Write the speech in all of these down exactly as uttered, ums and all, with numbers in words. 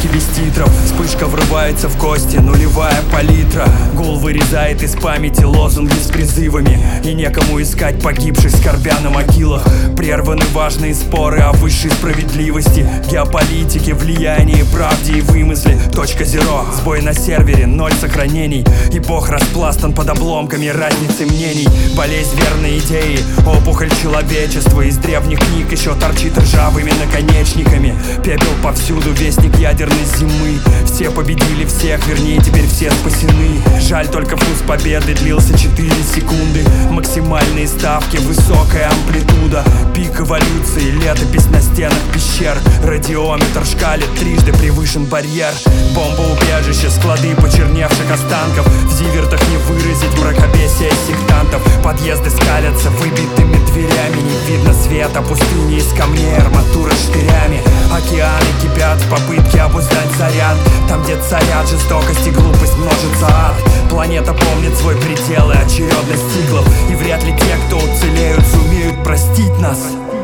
звуки без титров. Вспышка врывается в кости, нулевая палитра. Гул вырезает из памяти лозунги с призывами, и некому искать погибших, скорбя на могилах. Прерваны важные споры о высшей справедливости, геополитике, влиянии, правде и вымысле. Точка зеро, сбой на сервере, ноль сохранений, и бог распластан под обломками разницы мнений. Болезнь верной идеи, опухоль человечества из древних книг еще торчит ржавыми наконечниками. Пепел повсюду, вестник ядерной зимы. Все победили всех, вернее теперь все спасены. Жаль, только вкус победы длился четыре секунды. Максимальные ставки, высокая амплитуда. Пик эволюции, летопись на стенах пещер. Радиометр шкалит, трижды превышен барьер. Бомбоубежище, склады почерневших останков. В зивертах не выразить мракобесие сектантов. Подъезды скалятся выбитыми дверями. Не видно света, пустыни из камней, арматура штырями. Океаны кипят в попытке обуздать царян. Там, где царят жестокость и глупость, множится ад. Планета помнит свой предел и очередность циклов. И вряд ли те, кто уцелеют, сумеют простить нас.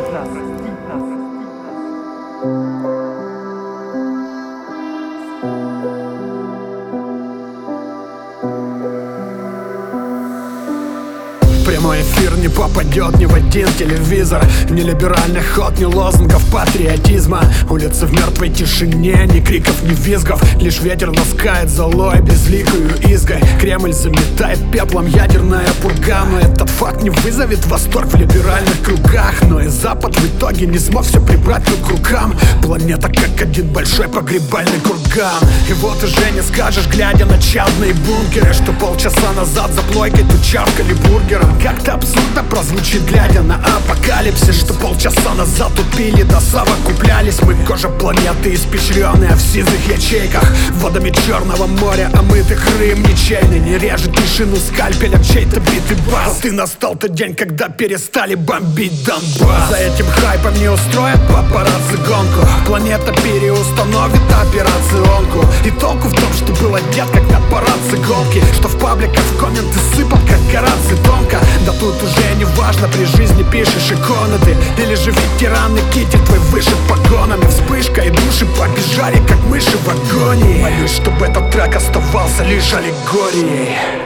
Прямой эфир не попадет ни в один телевизор. Ни либеральных ход, ни лозунгов патриотизма. Улицы в мертвой тишине, ни криков, ни визгов. Лишь ветер ласкает золой безликую изгой. Кремль заметает пеплом ядерная пурга. Но этот факт не вызовет восторг в либеральных кругах. Но и Запад в итоге не смог все прибрать к рукам. Планета как один большой погребальный курган. И вот уже не скажешь, глядя на чадные бункеры, что полчаса назад за плойкой тут чавкали бургером. Как-то абсурдно прозвучит, глядя на апокалипсис, что полчаса назад тупили, до совокуплялись. Мы кожа планеты, испещренная в сизых ячейках, водами Черного моря, омытых Рым ничейный. Не режет тишину скальпелем чей-то битый бас. И настал тот день, когда перестали бомбить Донбасс. За этим хайпом не устроят папарацци гонку. Планета переустановит операционку. И толку в том, что был одет как на парад с иголки, что в пабликах в комменты сыпал как Гораций тонко. Да тут уже не важно, при жизни пишешь иконы ты, или же ветераны китель твой вышит погонами. Вспышка и души побежали, как мыши в агонии. Молюсь, чтобы этот трек оставался лишь аллегорией.